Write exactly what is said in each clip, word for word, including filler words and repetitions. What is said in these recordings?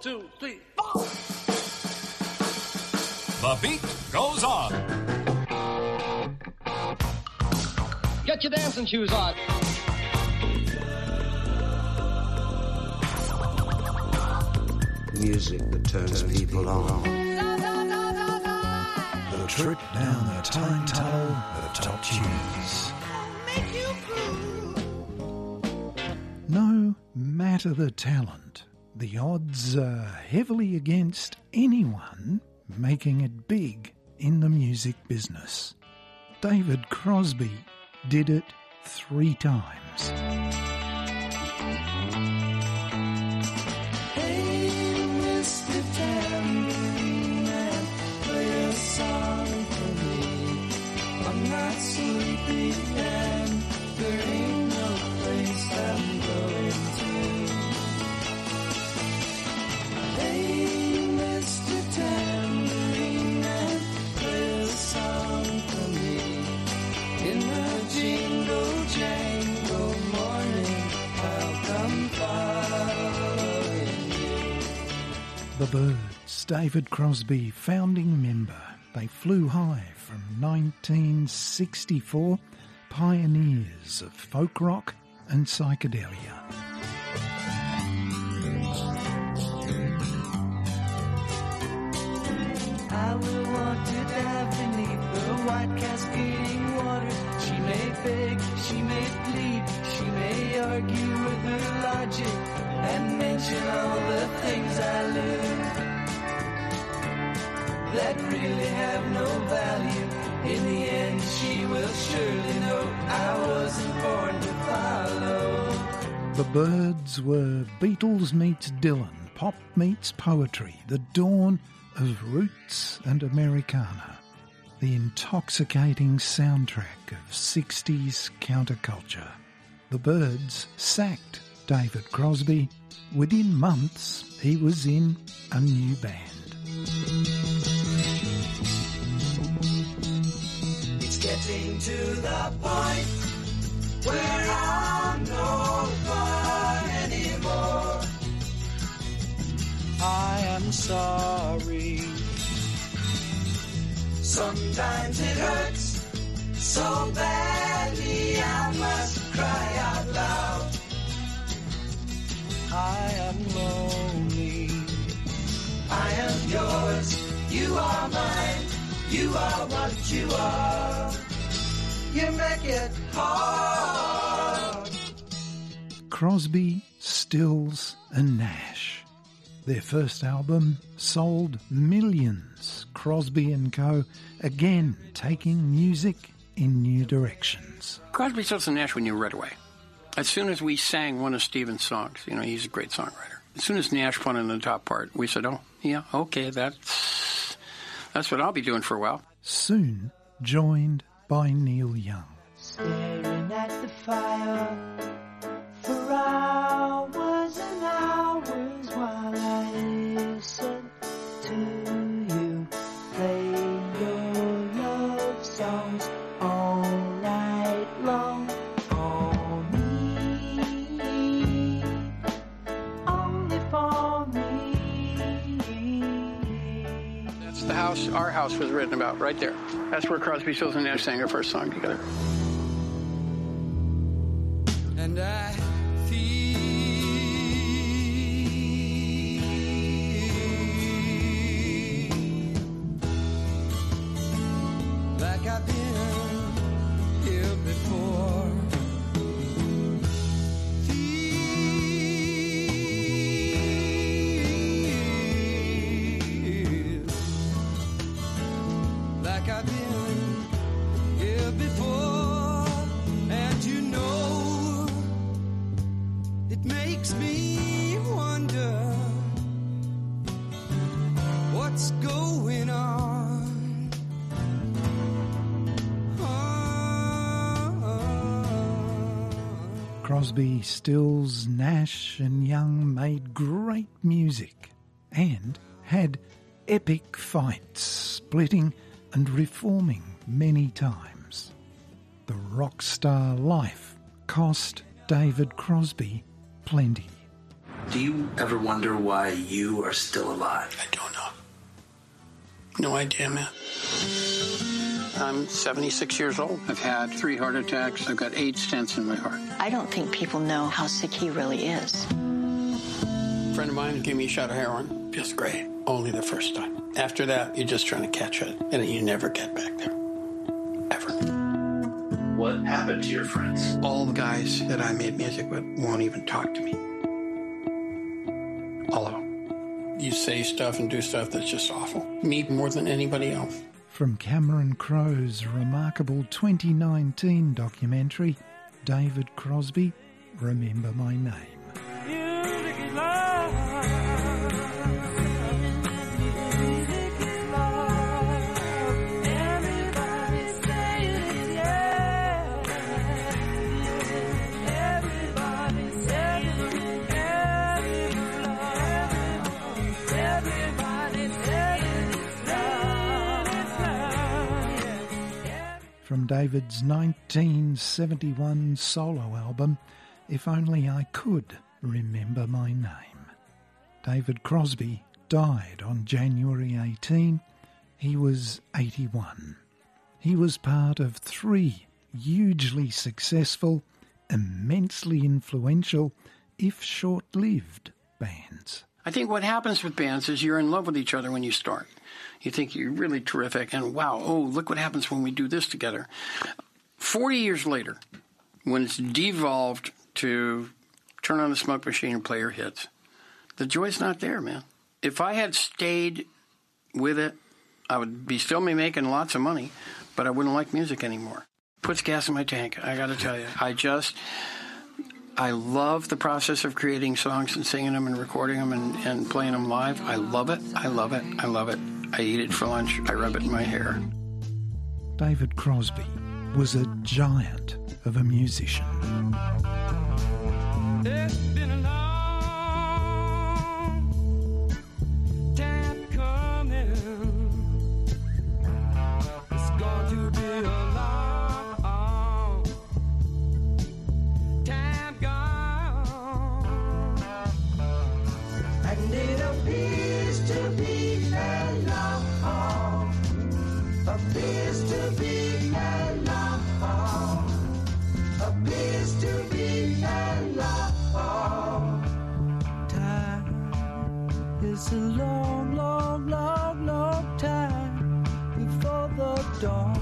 two, three, four. The beat goes on. Get your dancing shoes on. Music that turns, turns people, people on. The trip down the time tunnel of top tunes. No matter the talent, the odds are heavily against anyone making it big in the music business. David Crosby did it three times. Sleepy and there ain't no place I'm going to. Hey, Mister Tambourine Man, play a song for me. In the jingle jangle morning, I'll come following you. The Byrds, David Crosby, founding member. They flew high from nineteen sixty-four, pioneers of folk rock and psychedelia. I will walk to dive beneath the white cascading water. She may beg, she may plead, she may argue with her logic and mention all the things I learned that really have no value. In the end, she will surely know I wasn't born to follow. The Byrds were Beatles meets Dylan, pop meets poetry, the dawn of roots and Americana, the intoxicating soundtrack of sixties counterculture. The Byrds sacked David Crosby. Within months, he was in a new band. Getting to the point where I'm no fun anymore. I am sorry. Sometimes it hurts so badly I must cry out loud. I am lonely. I am yours. You are mine. You are what you are. You make it hard. Crosby, Stills and Nash. Their first album sold millions. Crosby and Co. again taking music in new directions. Crosby, Stills and Nash we knew right away. As soon as we sang one of Stephen's songs, you know, he's a great songwriter. As soon as Nash went in the top part, we said, oh, yeah, okay, that's... That's what I'll be doing for a while. Soon joined by Neil Young. Staring at the fire for hours and hours while I listen to you play your love songs all night long for me, only for me. The house, our house was written about right there. That's where Crosby, Stills and Nash sang their first song together. And I feel like I've been here before. Like I've been here before, and you know, it makes me wonder what's going on. Oh. Crosby, Stills, Nash and Young made great music and had epic fights, splitting and reforming many times. The rock star life cost David Crosby plenty. Do you ever wonder why you are still alive? I don't know. No idea, man. I'm seventy-six years old. I've had three heart attacks. I've got eight stents in my heart. I don't think people know how sick he really is. A friend of mine gave me a shot of heroin. Feels great. Only the first time. After that, you're just trying to catch it, and you never get back there. Ever. What happened to your friends? All the guys that I made music with won't even talk to me. All of them. You say stuff and do stuff that's just awful. Me more than anybody else. From Cameron Crowe's remarkable twenty nineteen documentary, David Crosby, Remember My Name. Music is love. Music is love. Everybody say it, yeah. Everybody say it, yeah. Everybody say it, love. From David's nineteen seventy-one solo album, If Only I Could Remember My Name. David Crosby died on January eighteenth. He was eighty-one. He was part of three hugely successful, immensely influential, if short-lived, bands. I think what happens with bands is you're in love with each other when you start. You think you're really terrific, and wow, oh, look what happens when we do this together. Forty years later, when it's devolved to turn on the smoke machine and play your hits, the joy's not there, man. If I had stayed with it, I would be still be making lots of money, but I wouldn't like music anymore. Puts gas in my tank, I got to tell you. I just... I love the process of creating songs and singing them and recording them and, and playing them live. I love it. I love it. I love it. I eat it for lunch. I rub it in my hair. David Crosby was a giant of a musician. It's been a long time coming. It's going to be a long time gone. I need a piece to be alone. A piece to be alone. A piece to be alone. Time is a long, long, long, long time before the dawn.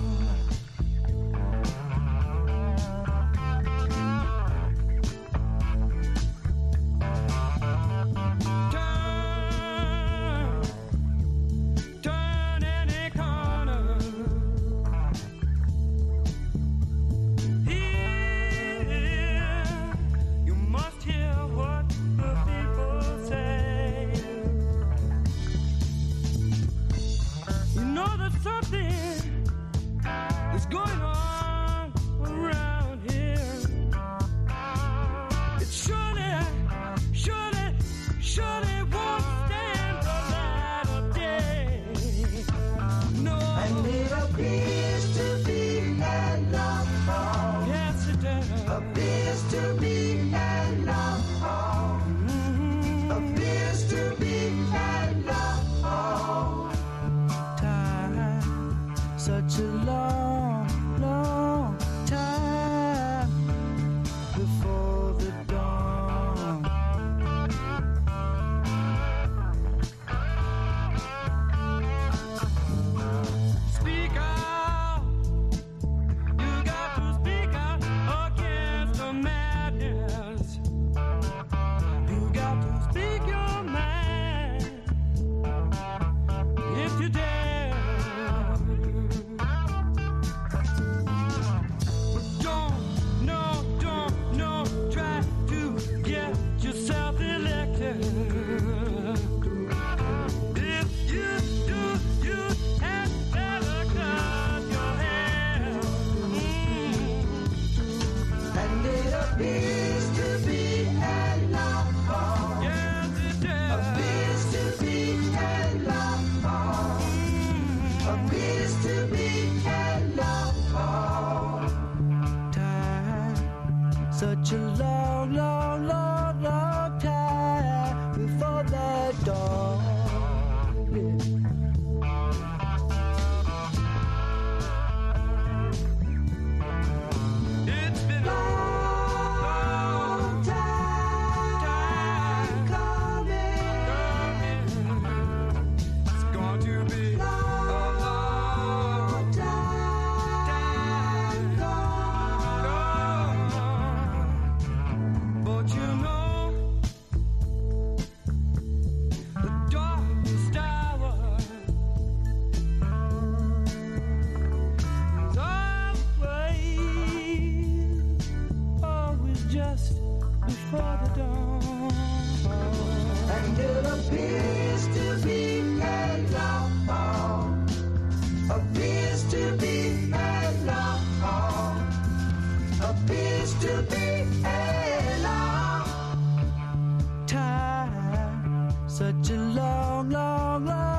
Turn, turn any corner. Here, you must hear what the people say. You know that something is going on around here. It surely, surely, surely won't stand the light of day. No, I need a piece to be alone. Yes, it does. A piece to be alone. A piece to be alone. Time, such a long, long time before the dawn. Speak out. long, long, long